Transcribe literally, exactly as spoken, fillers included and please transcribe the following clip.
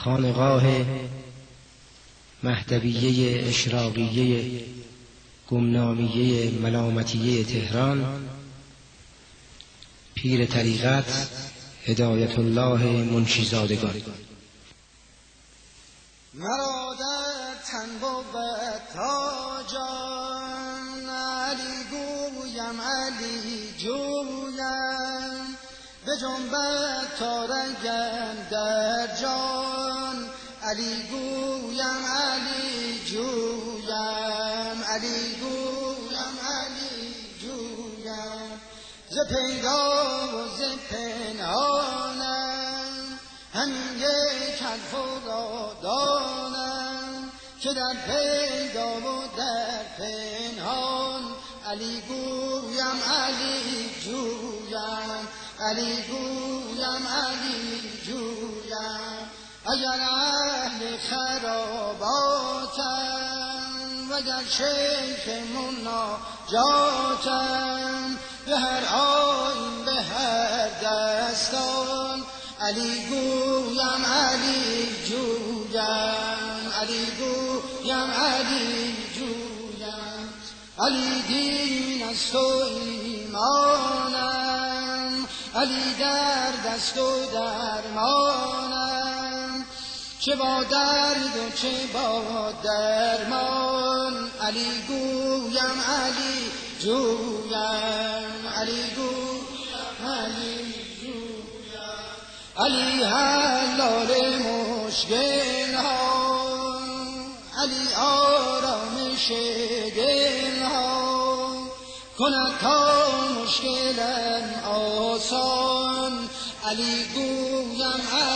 خانقاه مهدویه اشراقیه گمنامیه ملامتیه تهران، پیر طریقت هدایت الله منشیزادگان. مرا در تن بود تا جان، علی گویم علی جویم، به جنبت تا رنگم در جان، علی گویم علی جویم، علی گویم علی جویم. ز پیدا و ز پنهانم همین یک حرف را دانم، که در پیدا و در پنهان علی گویم علی جویم، علی گویم علی جویم. اگر اهل خراباتم وگر شیخ مناجاتم، به هر آیین به هر دستان علی گویم علی جویم، علی گویم علی جویم. علی دین است و ایمانم، علی درد است و درمانم، چه با درد و چه با درمان علی گویم علی جویم، علی گویم علی جویم. علی حلال مشکل ها، علی آرامش دل ها، کند تا مشکلم آسان علی گویم